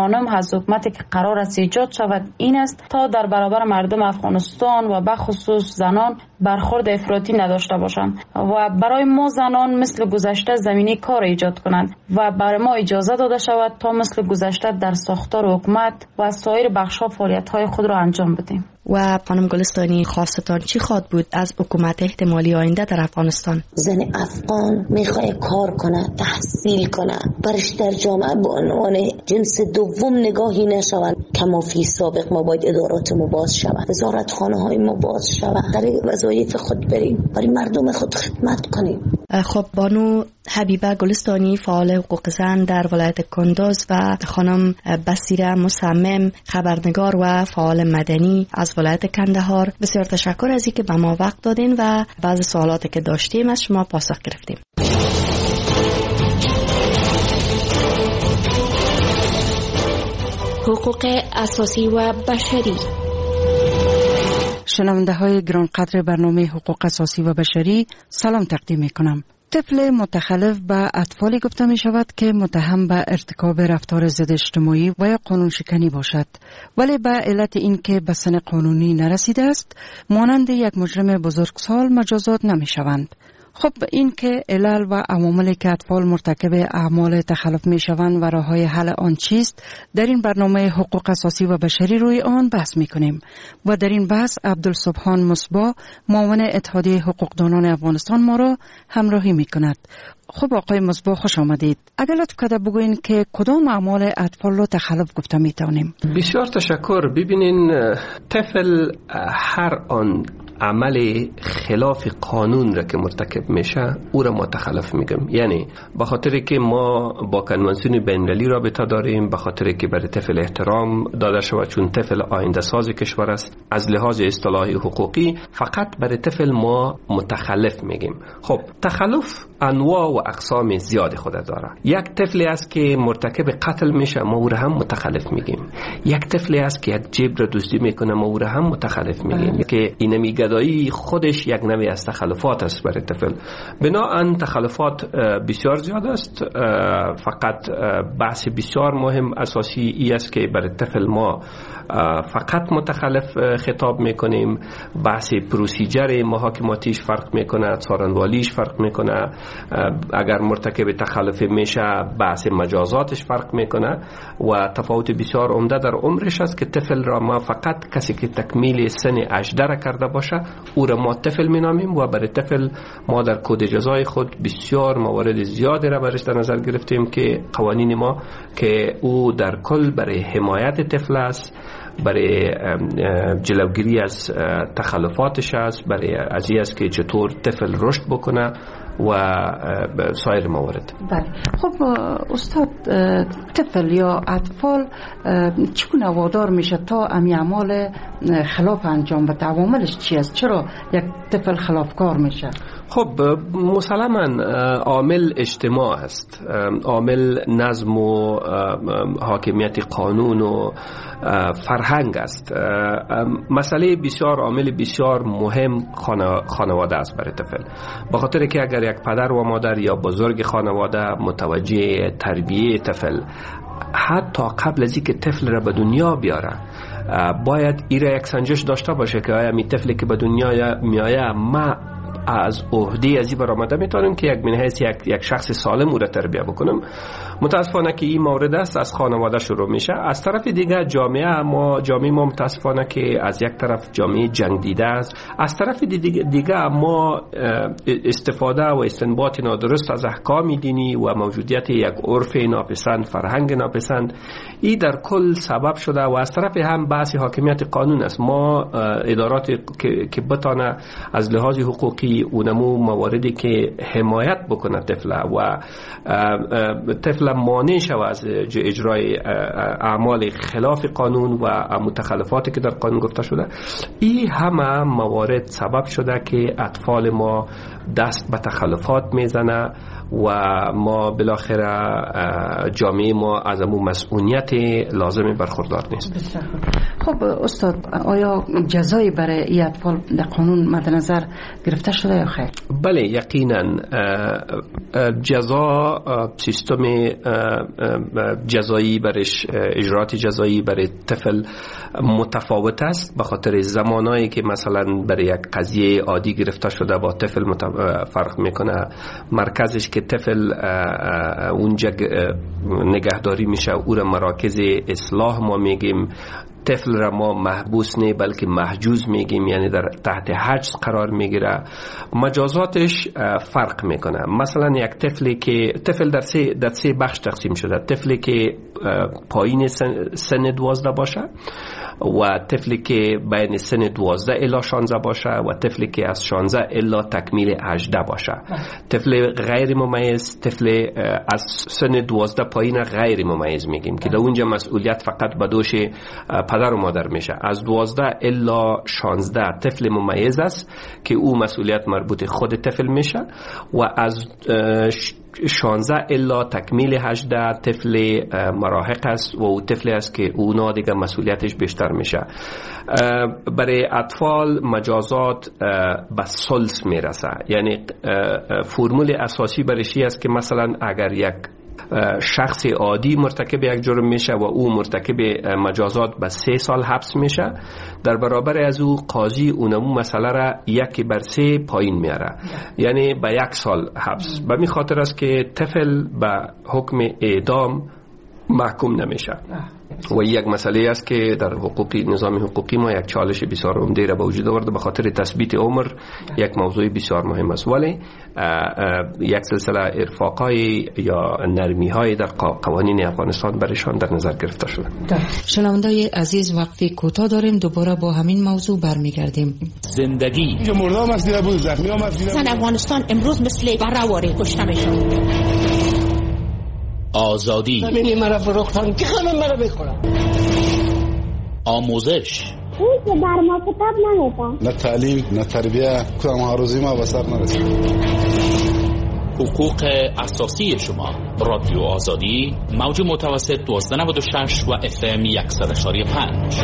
خانم از حکومتی که قرار است ایجاد شود این است تا در برابر مردم افغانستان و به خصوص زنان برخورد افراطی نداشته باشند و برای ما زنان مثل گذشته زمینه کار ایجاد کنند و برای ما اجازه داده شود تا مثل گذشته در ساختار حکومت و سایر بخش‌ها فعالیت‌های خود را انجام بدیم. و خانم گلستانی خواستتان چی خواهد بود از حکومت احتمالی آینده در افغانستان؟ زن افغان میخواد کار کنه، تحصیل کنه، برش در جامعه به عنوان جنس دوم نگاهی نشوند. کما فی سابق ما باید ادارات ما باز شود، وزارتخانه های ما باز شود، در وظایف خود بریم، برای مردم خود خدمت کنیم. خب بانو حبیبه گلستانی فعال حقوق زن در ولایت کندوز و خانم بصیره مصمم خبرنگار و فعال مدنی از ولایت کندهار، بسیار تشکر از اینکه به ما وقت دادین و بعضی سوالاتی که داشتیم از شما پاسخ گرفتیم. حقوق اساسی و بشری. شنونده های گرانقدر برنامه حقوق اساسی و بشری سلام تقدیم می کنم. طفل متخلف به اطفالی گفته می شود که متهم به ارتکاب رفتار ضد اجتماعی و یا قانون شکنی باشد، ولی به علت اینکه به سن قانونی نرسیده است مانند یک مجرم بزرگسال مجازات نمی شوند. خب این که علل و عواملی که اطفال مرتکب اعمال تخلف می شوند و راه‌های حل آن چیست، در این برنامه حقوق اساسی و بشری روی آن بحث می کنیم و در این بحث عبدالسبحان مصباح معاون اتحادیه حقوقدانان افغانستان ما را همراهی می کند. خب آقای مصباح خوش آمدید. اگر لطف کرده بگوین که کدام اعمال اطفال رو تخلف گفته می توانیم؟ بسیار تشکر. ببینین طفل هر آن عمل خلاف قانون را که مرتکب میشه او را ما تخلف میگم. یعنی به خاطر که ما با کنوانسیون بین‌المللی رابطه داریم، به خاطر که برای طفل احترام داده شود چون طفل آینده ساز کشور است، از لحاظ اصطلاحی حقوقی فقط برای طفل ما متخلف میگیم. خب تخلف انواع و اقسام زیاد خود داره. یک طفلی است که مرتکب قتل میشه ما او را هم متخلف میگیم. یک طفلی است که یک جیب را دزدی میکنه ما او را هم متخلف میگیم. که این میگدایی خودش یک نوع از تخلفات است برای طفل. بنابراین تخلفات بسیار زیاد است. فقط بحث بسیار مهم اساسی ای است که برای طفل ما فقط متخلف خطاب میکنیم. بحث پروسیجر محاکماتیش فرق میکنه، څارنوالیش فرق میکنه. اگر مرتکب تخلف میشه بحث مجازاتش فرق میکنه و تفاوت بسیار عمده در عمرش است که طفل را ما فقط کسی که تکمیل سن 18 کرده باشه او را ما طفل مینامیم و برای طفل ما در کد جزای خود بسیار موارد زیادی را برش در نظر گرفتیم که قوانین ما که او در کل برای حمایت طفل است، برای جلوگیری از تخلفاتش است، برای از این است که چطور طفل رشد بکنه و سایر موارد. بله. خب استاد، طفل یا اطفال چگونه وادار میشه تا امی اعمال خلاف انجام بده؟ عواملش چی است؟ چرا یک طفل خلافکار میشه؟ خب مسلماً عامل اجتماع است، عامل نظم و حاکمیت قانون و فرهنگ است. مسئله بسیار عامل بسیار مهم خانواده است برای طفل، به خاطر که اگر یک پدر و مادر یا بزرگ خانواده متوجه تربیه طفل حتی قبل از اینکه طفل را به دنیا بیاره باید ایره یک سنجش داشته باشه که آیا می طفلی که به دنیا میآید ما از عهده از این برآمده میتونم که یک من حیث یک شخص سالم او را تربیت بکنم. متاسفانه که این مورد است از خانواده شروع میشه. از طرف دیگه جامعه ما متاسفانه که از یک طرف جامعه جنگ دیده است، از طرف دیگه ما استفاده و استنباط نادرست از احکام دینی و موجودیت یک عرف ناپسند، فرهنگ ناپسند، این در کل سبب شده و از طرف هم بحث حاکمیت قانون است. ما ادارات که بتانه از لحاظ حقوقی اونمو مواردی که حمایت بکنه طفل و طفل مانع شود از اجرای اعمال خلاف قانون و متخلفاتی که در قانون گفته شده، این همه موارد سبب شده که اطفال ما دست به تخلفات میزنه و ما بالاخره جامعه ما از امو مسئولیت لازم برخوردار نیست. خب استاد، آیا جزایی برای این اطفال در قانون مد نظر گرفته شده یا خیر؟ بله یقینا جزا، سیستم جزایی برش، اجرات جزایی برای طفل متفاوت است، به خاطر زمانایی که مثلا برای یک قضیه عادی گرفته شده با طفل فرق میکنه. مرکزش که طفل اونجا نگهداری میشه او را مراکز اصلاح ما میگیم. طفل را ما محبوس نه بلکه محجوز میگیم، یعنی در تحت حجز قرار میگیره. مجازاتش فرق میکنه. مثلا یک طفلی که طفل در سه بخش تقسیم شده: طفلی که پایین سن 12 باشه، و طفلی که بین سن 12 الی 16 باشه، و طفلی که از 16 الی تکمیل 18 باشه. طفل غیر ممیز، طفل از سن 12 پایین غیر ممیز میگیم که در اونجا مسئولیت فقط به دوش پدر و مادر میشه. از 12 الی 16 طفل ممیز است که او مسئولیت مربوط خود طفل میشه، و از 16 الا تکمیل 18 طفل مراهق است و او طفل است که اونا دیگه مسئولیتش بیشتر میشه. برای اطفال مجازات به ثلث میرسه، یعنی فرمول اساسی برشی است که مثلا اگر یک شخص عادی مرتکب یک جرم میشه و او مرتکب مجازات به 3 سال حبس میشه، در برابر از او قاضی اونمو مسئله را 1/3 پایین میاره، یعنی به 1 سال حبس. به می خاطر است که طفل به حکم اعدام محکوم نمیشه. و یک مسئله است که در نظام حقوقی ما یک چالش بسیار عمده را به وجود آورده، به خاطر تثبیت عمر یک موضوع بسیار مهم است. ولی یک سلسله ارفاقای یا نرمی‌های در قوانین افغانستان برشان در نظر گرفته شده. شنوندای عزیز، وقتی کوتاه داریم، دوباره با همین موضوع برمیگردیم. زندگی مردم مسئله بود، زخمی ها مسئله بود. افغانستان امروز مثل برهواره کشته میشه. آزادی ببینی مرا فروختن که همه مرا بخورن. آموزش اون که بر ما کتاب نمیدن، نه تعلیم نه تربیه، کدام آرزوی ما به سر نرسید. حقوق اساسی شما. رادیو آزادی، موج متوسط 1296 و FM 100.5.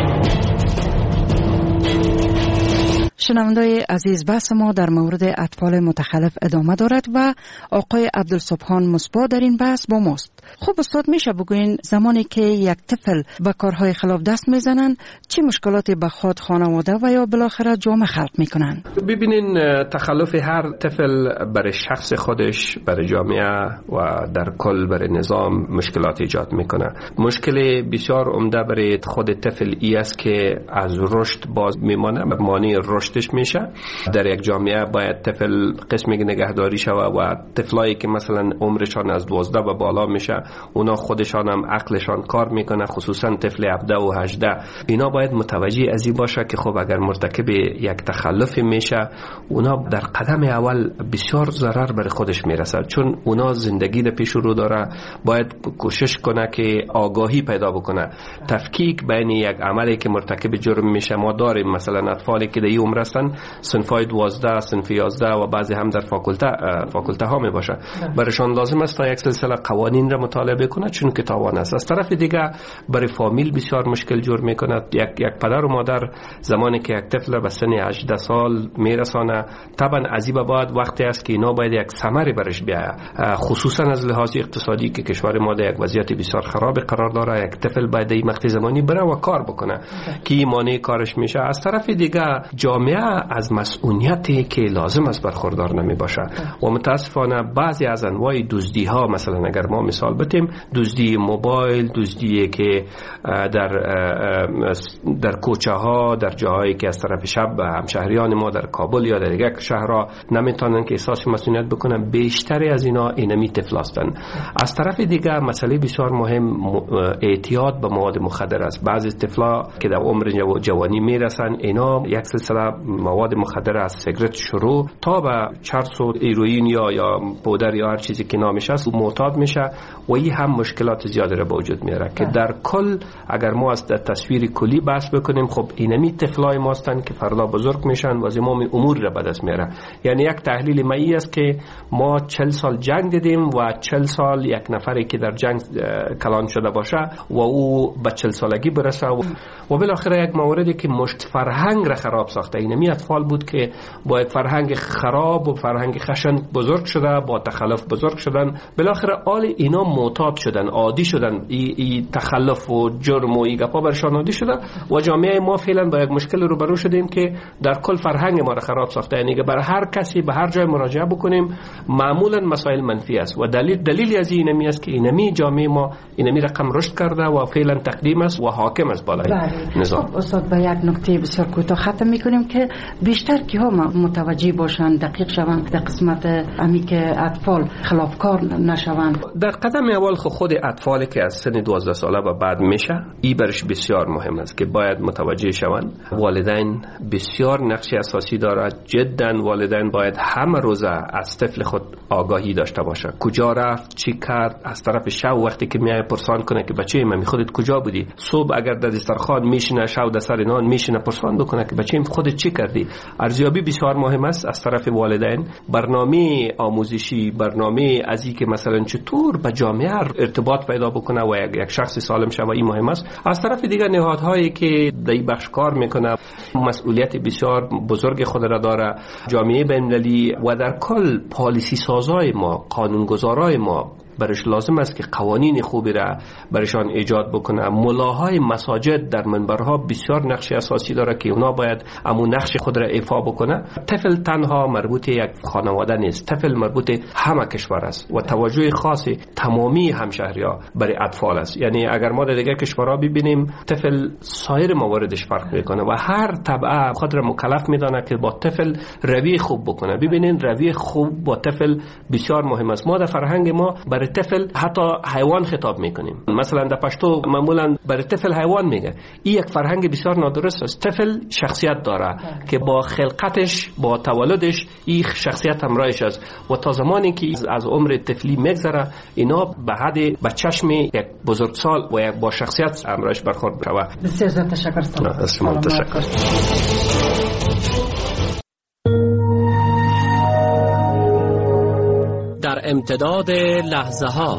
شنوندای عزیز، بحث ما در مورد اطفال متخلف ادامه دارد و آقای عبدالسبحان مصباح در این بحث با ماست. خب استاد، میشه بگوین زمانی که یک طفل به کارهای خلاف دست میزنن چه مشکلاتی به خود، خانواده و یا بالاخره جامعه خلق میکنن؟ ببینین، تخلف هر طفل برای شخص خودش، برای جامعه و در کل برای نظام مشکلات ایجاد میکنه. مشکل بسیار عمده برای خود طفل ای است که از رشد باز میمانه، مانع رشدش میشه. در یک جامعه باید طفل قسمی نگهداری شود و طفلایی که مثلا عمرشان از 12 و بالا میشه، اونا خودشان هم عقلشان کار میکنه، خصوصا طفل 17 و 18. اینا باید متوجه از این باشه که خب اگر مرتکب یک تخلف میشه، اونا در قدم اول بسیار ضرر برای خودش میرسه، چون اونا زندگی در پیش رو داره. باید کوشش کنه که آگاهی پیدا بکنه، تفکیک بین یک عملی که مرتکب جرم میشه. ما داریم مثلا اطفالی که در این عمر هستن، صنفای 12، صنف 11 و بعضی هم در فاکولته ها می باشه. برایشان لازم است تا یک سلسله قوانین را مطالعه کنه، چون که تاوان است. از طرف دیگه برای فامیل بسیار مشکل جور میکنه. یک پدر و مادر زمانی که یک طفل به سن 18 سال میرسانه، طبعا از این بعد وقتی است که اینا باید یک ثمری برش بیاید، خصوصا از لحاظ اقتصادی که کشور ما در یک وضعیت بسیار خراب قرار داره. یک طفل باید این مقطع زمانی بره و کار بکنه که مانع کارش میشه. از طرف دیگه جامعه از مسئولیتی که لازم است برخوردار نمی باشه و متاسفانه بعضی از انواع دزدی ها، مثلا اگر ما مثال بتیم، دزدی موبایل، دزدی که در کوچه ها، در جاهایی که از طرف شب همشهریان ما در کابل یا در دیگر شهرها نمیتونن که احساس مسئولیت بکنن، بیشتری از اینا اینمی طفل هستند. از طرف دیگر مسئله بسیار مهم اعتیاد به مواد مخدر است. بعضی طفلا که در عمر جوانی میرسن، اینا یک سلسله مواد مخدر از سیگرت شروع تا به چرس و هیروئین یا پودر یا هر چیزی که نامش است معتاد میشه و این هم مشکلات زیادی را به وجود میاره که در کل اگر ما از تصویر کلی بحث بکنیم، خب اینمی طفلای ما هستند که فردا بزرگ میشن و زمام امور را به دست میاره. یعنی یک تحلیل مایی است که ما 40 سال جنگ دیدیم و 40 سال یک نفری که در جنگ کلان شده باشه و او به 40 سالگی برسه و بالاخره یک موردی که مشت فرهنگ را خراب ساخته. اینمی اطفال بود که با یک فرهنگ خراب و فرهنگ خشن بزرگ شده، با تخلف بزرگ شدن، بالاخره آل اینا معتاد شدن، عادی شدن، ای تخلف و جرم و ای گپا برشان عادی شده و جامعه ما فعلا با یک مشکل روبرو شدیم که در کل فرهنگ ما را خراب ساخته. یعنی که بر هر کسی به هر جای مراجعه بکنیم معمولا مسائل منفی است و دلیل از اینمی است که اینمی جامعه ما اینمی رقم رشد کرده و فعلا تقدیم است و حاکم است بالای نظام. خب استاد با یک نکته بسیار کوتاه ختم میکنیم که بیشتر که ها متوجه باشند، دقیق شوند در قسمت امی که اطفال خلافکار نشوند. در قدم اول خود اطفالی که از سن 12 ساله و بعد میشه، این برش بسیار مهم است که باید متوجه شوند. والدین بسیار نقش اساسی دارد. جدا والدین باید همه روزه از طفل خود آگاهی داشته باشه. کجا رفت، چی کرد، از طرف شب وقتی که میای پرسان کنه که بچه من خودت کجا بودی. صبح اگر در دسترخوان میشینه، شب در سر نان میشینه، پرسان بکنه که بچه خودت چی کردی. ارزیابی بسیار مهم است از طرف والدین. برنامه آموزشی، برنامه ازی که مثلا چطور با جامعه ارتباط پیدا بکنه و یک شخص سالم شه، این مهم است. از طرف دیگر نهادهایی که در این بخش کار میکنه مسئولیت بسیار بزرگ خود را داره. جامعه بین‌المللی و در کل پالیسی سازای ما، قانونگذارای ما برش لازم است که قوانین خوبی را برشان ایجاد بکنه. ملاهای مساجد در منبرها بسیار نقش اساسی داره که اونا باید امون نقش خود را ایفا بکنه. طفل تنها مربوط یک خانواده نیست، طفل مربوط همه کشور است و توجه خاص تمامی همشهری‌ها برای اطفال است. یعنی اگر ما در دیگر کشورها ببینیم طفل سایر مواردش فرق میکنه و هر طبقه خود را مکلف میدانه که با طفل رویه خوب بکنه. ببینین رویه خوب با طفل بسیار مهم است. ما در فرهنگ ما برای طفل حتی حیوان خطاب میکنیم. مثلا در پشتو معمولا برای طفل حیوان میگه. این یک فرهنگ بسیار نادرست است. طفل شخصیت داره که با خلقتش، با تولدش این شخصیت همراهش است و تا زمانی که از عمر طفلی میگذره اینا به حد به چشم یک بزرگسال و یک با شخصیت همراهش برخورد میشه. بسیار زیاد تشکر. تشکر. در امتداد لحظه ها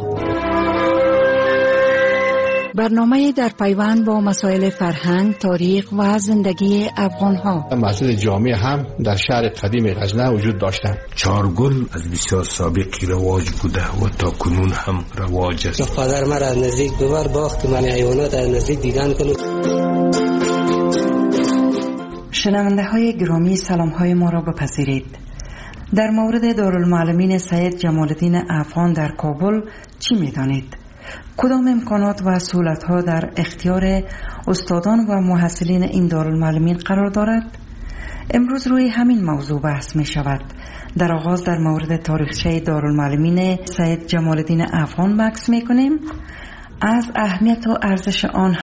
برنامه در پیوند با مسائل فرهنگ، تاریخ و زندگی افغان ها. مسجد جامع هم در شهر قدیم غزنه وجود داشتند. چارگل از بسیار سابقی رواج بوده و تا کنون هم رواج است. پدر مرا از نزدیک ببر باخت من حیوانات از نزدیک دیدن کنم. شنونده های گرامی سلام های ما را بپذیرید. در مورد دارالمعلمین سید جمال الدین افغان در کابل چی می‌دانید؟ کدام امکانات و سهولت‌ها در اختیار استادان و محصلین این دارالمعلمین قرار دارد؟ امروز روی همین موضوع بحث می شود. در آغاز در مورد تاریخچه دارالمعلمین سید جمال الدین افغان بحث می کنیم. از اهمیت و ارزش آن